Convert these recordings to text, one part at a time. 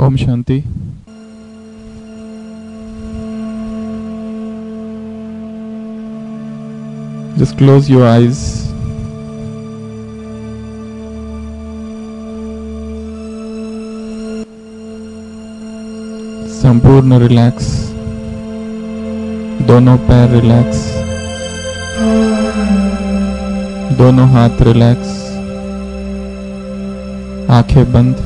ओम शांति। Just close your eyes. संपूर्ण relax, दोनों पैर रिलैक्स, दोनों हाथ रिलैक्स, आंखें बंद,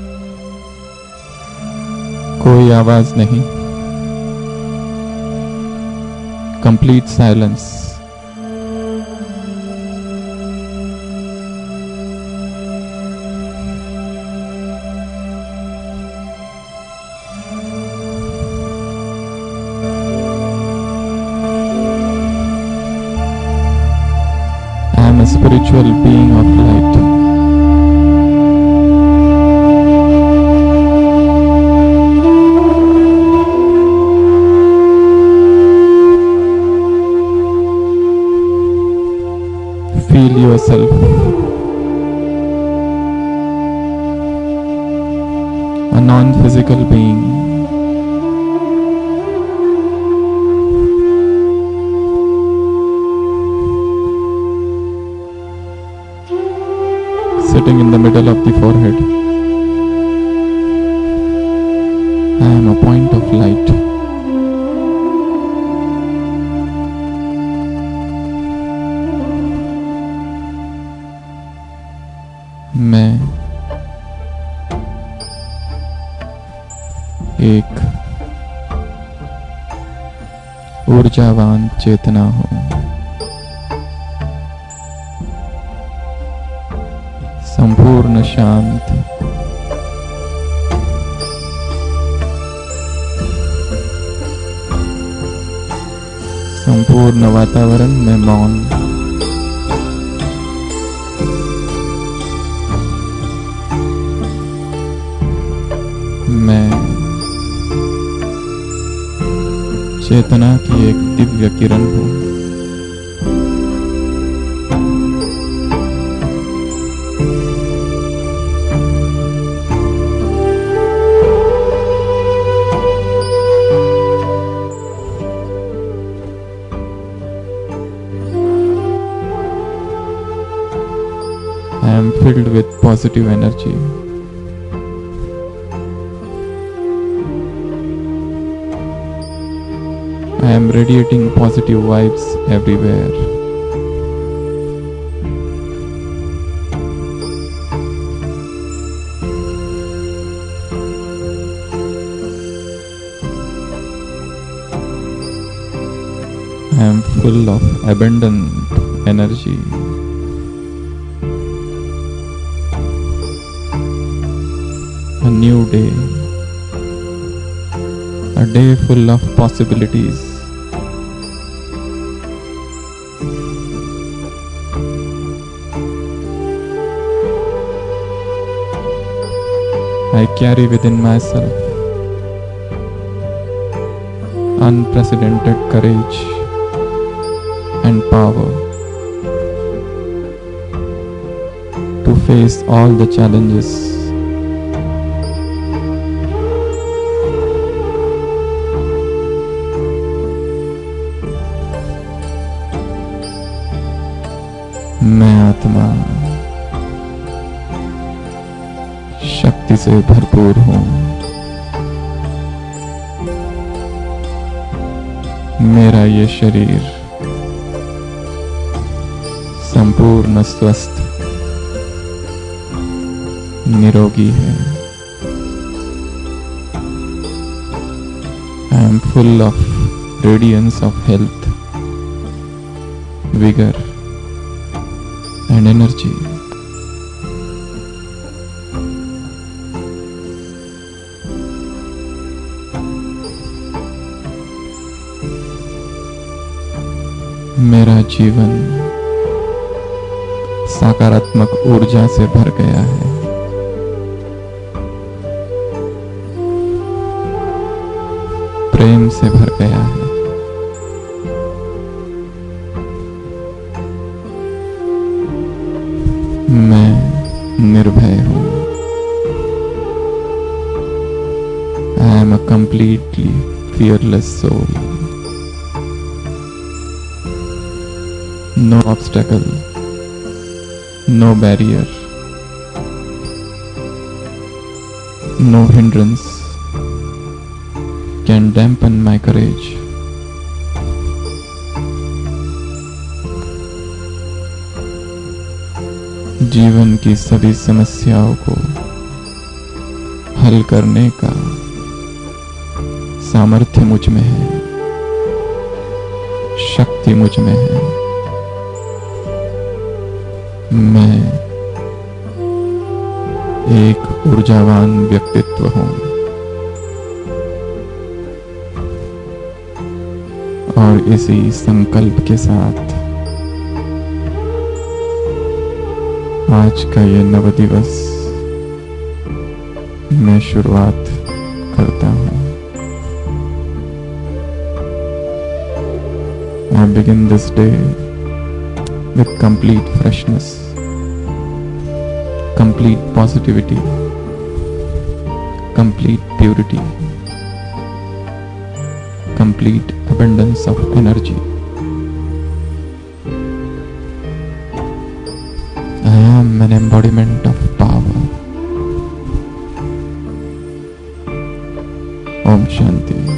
कोई आवाज नहीं, complete silence. I am a spiritual being of light. Feel yourself a non-physical being. Sitting in the middle of the forehead. I am a point of light. मैं एक ऊर्जावान चेतना हूँ, संपूर्ण शांत, संपूर्ण वातावरण में मौन, मैं चेतना की एक दिव्य किरण हूँ। I am filled with positive energy. I am radiating positive vibes everywhere. I am full of abundant energy. A new day. A day full of possibilities. I carry within myself unprecedented courage and power to face all the challenges. मैं आत्मा शक्ति से भरपूर हूँ। मेरा ये शरीर संपूर्ण स्वस्थ निरोगी है। I am full of radiance of health, vigor and energy. मेरा जीवन सकारात्मक ऊर्जा से भर गया है। प्रेम से भर गया है। मैं निर्भय हूँ। I am a completely fearless soul. No obstacle, no barrier, no hindrance can dampen my courage. जीवन की सभी समस्याओं को हल करने का सामर्थ्य मुझ में है, शक्ति मुझ में है। मैं एक ऊर्जावान व्यक्तित्व हूँ और इसी संकल्प के साथ आज का ये नव दिवस मैं शुरुआत करता हूँ। I begin this day with complete freshness, complete positivity, complete purity, complete abundance of energy. I am an embodiment of power. Om Shanti.